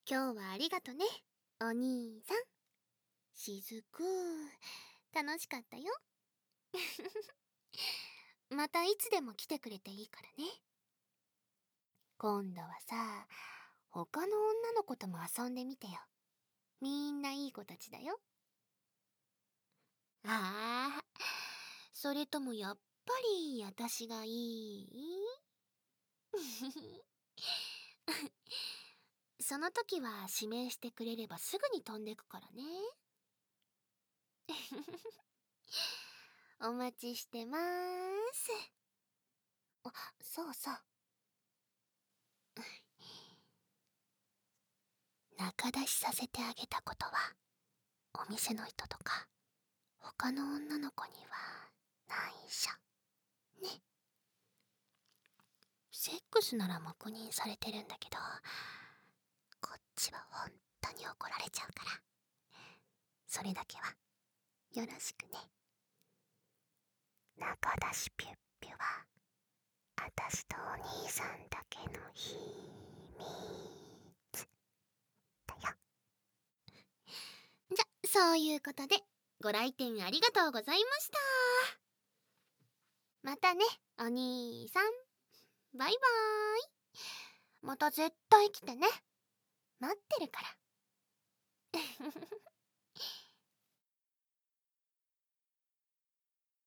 今日はありがとね、お兄さん。しずく、楽しかったよ。またいつでも来てくれていいからね。今度はさ、他の女の子とも遊んでみてよ。みんないい子たちだよ。ああ、それともやっぱり私がいい？その時は指名してくれればすぐに飛んでくからね。お待ちしてまーす。あ、そうそう。仲出しさせてあげたことは、お店の人とか、他の女の子には内緒。ね。セックスなら黙認されてるんだけど、こっちは本当に怒られちゃうから。それだけは、よろしくね。仲出しピュッピュは、あたしとお兄さんだけの秘密だよ。じゃ、そういうことで、ご来店ありがとうございました。またね、お兄さん。バイバーイ。また絶対来てね。待ってるから。